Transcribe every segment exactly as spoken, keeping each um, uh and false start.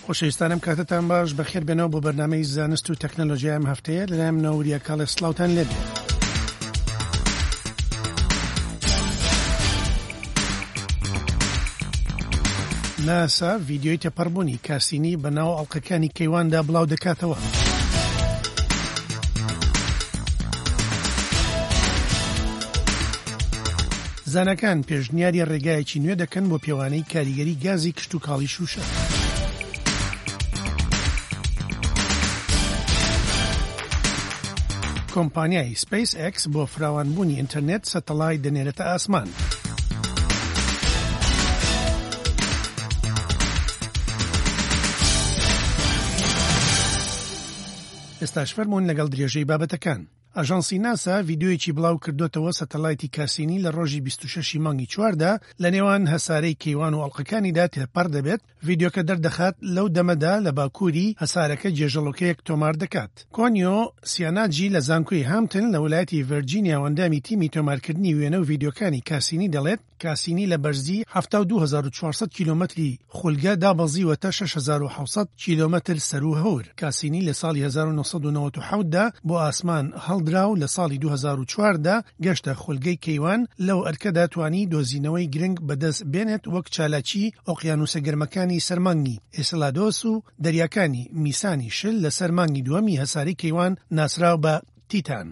خۆشەویستانم کاتتان باش بەخێر بێنەوە بۆ بەرنامەی زانست و تەکنۆلۆژیای ئەم هەفتەیە لەلایەن نەوریە کاڵێ سڵاوتان لێبێ. ناسا ڤیدیۆی تێپەڕبوونی کاسینی بەناو ئەڵقەکانی کەیواندا بڵاو دەکاتەوە. زانەکان پێشنیاری ڕێگایەکی نوێ دەکەن بۆ پێوانەی کاریگەری گازی کشت و کاڵی شوشە. کۆمپانیای سپیس ئێکس بۆ فراوانبوونی ئینتەرنێت سەتەڵای دەنێرێتە ئاسمان. ئێستاش فەرموون لەگەڵ درێژەی بابەتەکان. ئاژانسی ناسا ڤیدیۆیەکی بڵاو کردوتەوە سەتەلایتی کاسینی لە ڕۆژی بیست و شەشی مانگی چواردا لە نێوان هەسارەی کەیوان و ئەڵقەکانیدا تێپەڕ دەبێت. ڤیدیۆکە دەردەخات لەو دەمەدا لە باکووری هەسارەکە جێژەڵۆکەیەک تۆمار دەکات. کۆنیۆ سیاناجی لە زانکۆی هامتن لە ویلایەتی ڤەرجینیا وەندامی تیمی تۆمارکردنی وێنە و ڤیدیۆکانی کاسینی دەڵێت کاسینی لە بەرزی هەفتاد و دوو هەزار و چوارسەد کیلۆمەتری خولگە دابەزیوەتە شەش هەزار و حەوسەد کیلۆمەتر سەر و هەور. کاسینی لە ساڵی هەزار و نۆسەد و نەوەت و حەوتدا بۆ ئاسمان هەڵدرا و لە ساڵی دوو هەزار و چواردا گەشتە خولگەی کەیوان لەو ئەرکەدا توانی دۆزینەوەی گرنگ بەدەست بێنێت وەک چالاکی ئۆقیانوسە گەرمەکانی سەرمانگی ئێسلادۆس و دەریاکانی میسانی شل لە سەرمانگی دووەمی هەساری کەیوان ناسراو بە تیتان.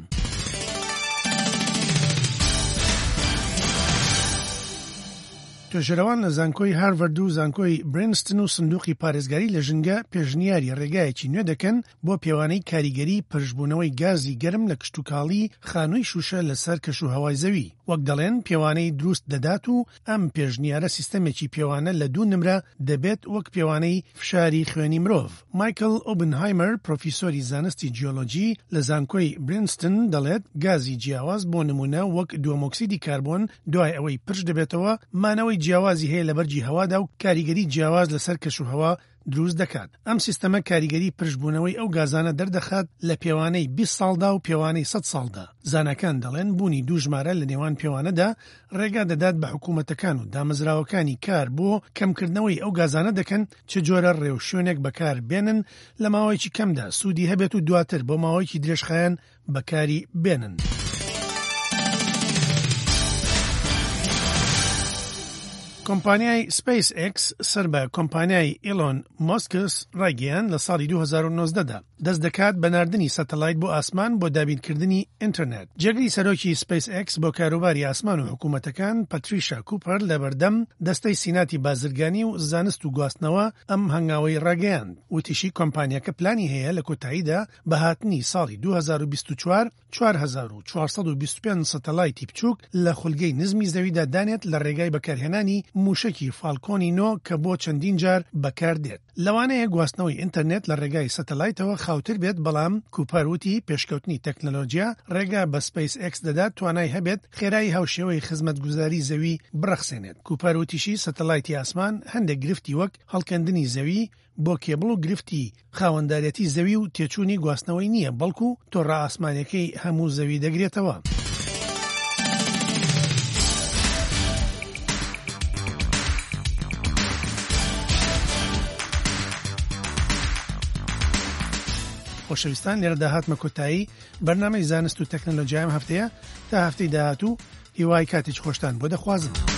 توێژەرەوان لە زانکۆی هارڤەرد و زانکۆی برینستن و سندوقی پارێزگاری لە ژنگە پێشنیاری ڕێگایەکی نوێ دەکەن بۆ پێوانەی کاریگەری پرشبوونەوەی گازی گەرم لە کشتتوکاڵی خانووی شوشە لەسەر کەش و هەوای زەوی. وەک دەڵێن پێوانەی دروست دەدات و ئەم پێشنیارە سیستەمێکی پێوانە لە دوو نمرە دەبێت وەک پێوانەی فشاری خوێنی مرۆڤ. مایکل ئۆبنهایمەر پرۆفیسۆری زانستی جیۆلۆجی لە زانکۆی برینستن دەڵێت گازی جیاواز بۆ نمونە وەک دووەمۆکسیدی کاربۆن دوای ئەوەی پرش دەبێتەوە مانەوەی جیاوازی هەیە لە بەرجی هەوادا و کاریگەری جیاواز لەسەر کەش و هەوا دروست دەکات. ئەم سیستەمە کاریگەری پرشبوونەوەی ئەو گازانە دەردەخات لە پێوانەی بیست ساڵدا و پێوانەی سەد ساڵدا. زانەکان دەڵێن بوونی دوو ژمارە لە نێوان پێوانەدا ڕێگا دەدات بە حکوومەتەکان و دامەزراوەکانی کار بۆ کەمکردنەوەی ئەو گازانە دەکەن چه جۆرە ڕێوشوێنێک بەکار بێنن لە ماوەیەکی کەمدا سوودی هەبێت و دواتر بۆ ماوەیەکی درێژخایەن بەکاری بێنن. کۆمپانیای سپیس ئێکس سەر بە کۆمپانیای ئیلۆن ماسکس ڕایگەیان لە ساڵی دوو هەزار و نۆزدەدا دەست دەکات بە ناردنی سەتەلایت بۆ ئاسمان بۆ دابینکردنی ئینتەرنێت. جێگری سەرۆکی سپیس ئێکس بۆ کاروباری ئاسمان و حکوومەتەکان پەتریشا کوپەر لە بەردەم دەستەی سیناتی بازرگانی و زانست و گواستنەوە ئەم هەنگاوەی ڕاگەیاند. وتیشی کۆمپانیاکە پلانی هەیە لە کۆتاییدا بە هاتنی ساڵی دوو هەزار و بیست و چوار چوار هەزار و چوارسەد و بیست و پێنج سەتەلایتی بچووک لە خولگەی نزمی زەویدا دانێت لە ڕێگای بەکارهێنانی موشکی فالکۆنی نۆ کە بۆ چەندین جار بەکاردێت. لەوانەیە گواستنەوەی ئینتەرنێت لە ڕێگای سەتەلایتەوە خاوتر بێت، بەڵام کوپەروتی پێشکەوتنی تەکنۆلۆژیا ڕێگا بە سپیس ئێکس دەدات توانای هەبێت خێرایی هاوشێوەی خزمەتگوزاری زەوی بڕەخسێنێت. کوپەروتیشی سەتەلایتی ئاسمان هەندێک گرفتی وەک هەڵکەندنی زەوی بۆ کێبڵ و گرفتی خاوەندارەتی زەوی و تێچوونی گواستنەوەی نییە، بەڵکو تۆڕە ئاسمانەکەی هەموو زەوی دەگرێتەوە. خۆشەویستان لێرە داهاتمە کۆتایی بەرنامەی زانست و تەکنۆلۆژیای ئەم هەفتەیە. تا هەفتەی داهاتوو هیوای کاتێک خۆشتان بۆ دەخوازم.